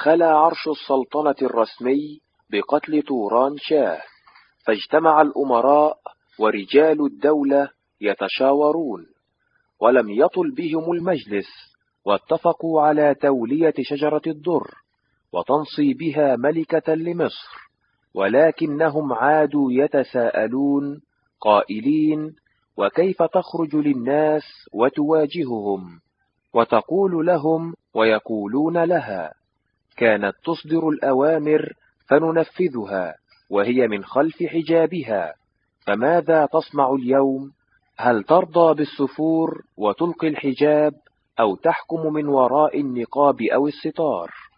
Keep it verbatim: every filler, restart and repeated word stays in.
خلا عرش السلطنة الرسمي بقتل توران شاه، فاجتمع الأمراء ورجال الدولة يتشاورون، ولم يطل بهم المجلس، واتفقوا على تولية شجرة الدر وتنصيبها ملكة لمصر، ولكنهم عادوا يتساءلون قائلين: وكيف تخرج للناس وتواجههم وتقول لهم ويقولون لها؟ كانت تصدر الأوامر فننفذها وهي من خلف حجابها، فماذا تصنع اليوم؟ هل ترضى بالسفور وتلقي الحجاب، أو تحكم من وراء النقاب أو الستار؟